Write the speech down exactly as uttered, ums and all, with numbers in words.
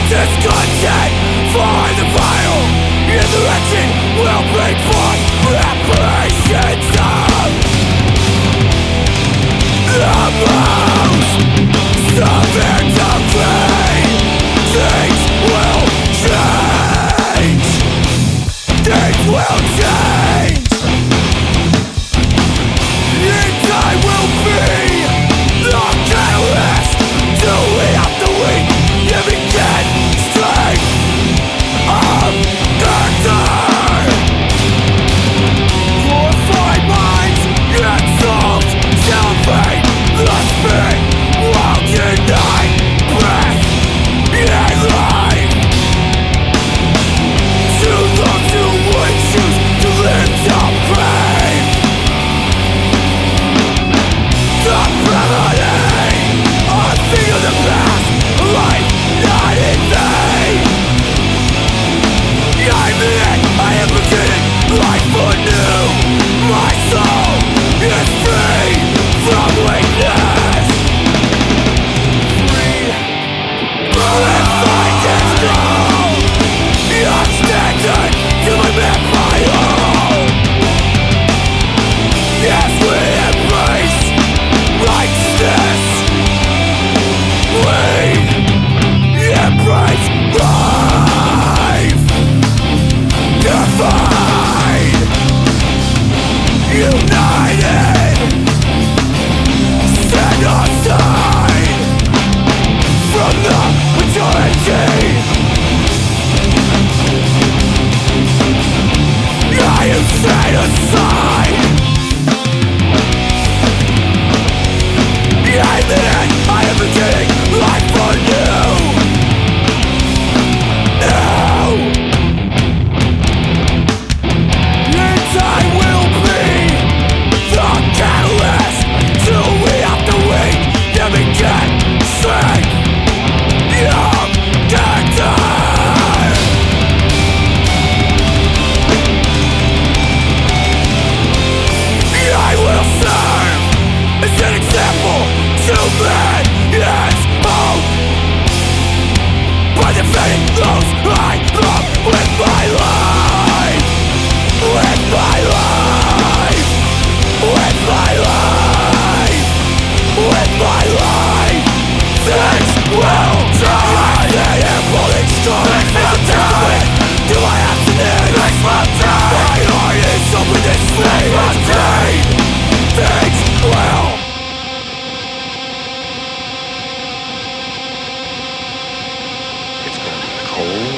Discontent for the vile. In the wretched will bring forth reparations of the most severe decree. Things will change. Things will change. And I will be the catalyst to weed out the weak and begin strength of character. Glorified minds and souls celebrate the spirit while deny breath and life. To those who would choose to live to brave the brevity of the of the past, life not in vain. I'm in, I am beginning life anew. My soul is free from weakness. Free from fight and strong. I'm standing till I'm at my own. Yes, we embrace righteousness. We embrace life. Unified, united, stand aside from the majority. I am set aside. I'm in, I am beginning life anew. Now, and I will be the catalyst to weed out the weak and begin strength of character. I will serve as an example to millions of by defending those I love with my life, with my life, with my life, with my life. Things will change. The impulse strong will die. Do I have to live? Things will die. My heart is open this flame will die. Things will. It's gonna be cold.